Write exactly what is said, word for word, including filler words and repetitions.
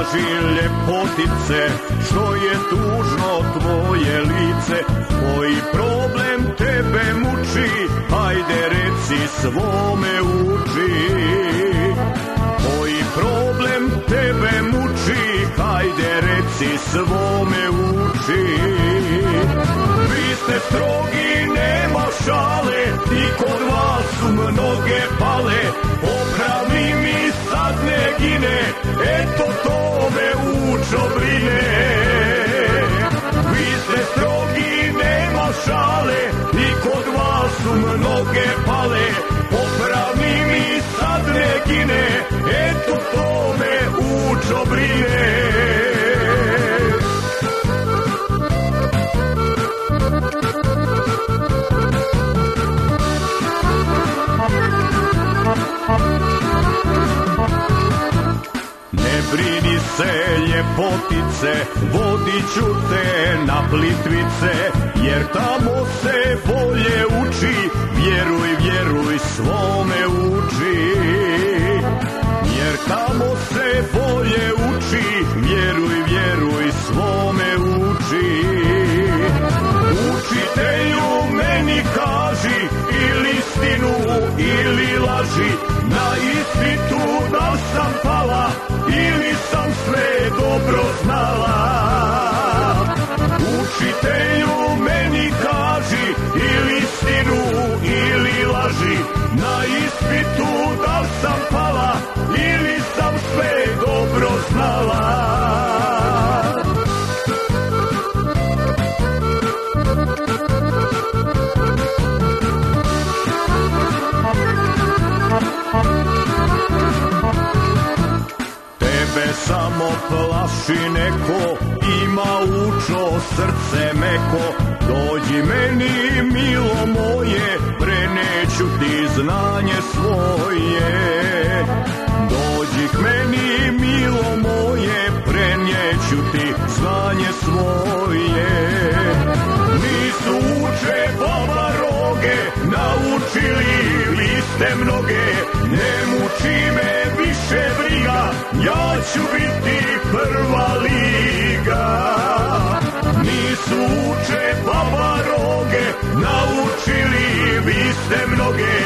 kaži ljepotice, što je tužno tvoje lice, koji problem tebe muči, hajde reci svome uči. Koji problem tebe muči, hajde reci svome uči. Vi ste strogi, nema šale, i kod vas su mnoge pale, popravi mi sad ne gine, eto to me učo brine. Vi ste strogi, nema šale, i kod vas su mnoge pale, popravi mi sad ne gine, eto to me učo brine. Ne brini se ljepotice, vodit ću te na Plitvice, jer tamo se bolje uči, vjeruj, vjeruj, svome uči. Jer tamo se bolje uči, vjeruj, vjeruj, svome uči. Učitelju meni kaži, ili istinu ili laži, na ispitu da sam pala, ili sam sve dobro znala. Učitelju meni kaži, ili istinu ili laži, na ispitu da sam pala, ili sam sve dobro znala. Tebe samo plaši neko, ima učo srce meko, dođi meni milo moje, preneću ti znanje svoje. Dođi k meni milo moje, preneću ti znanje svoje. Nisu uče baba roge, naučili vi ste mnoge, ne muči me više briga, ja ću biti prva liga. Nisu uče baba roge, naučili vi ste mnoge,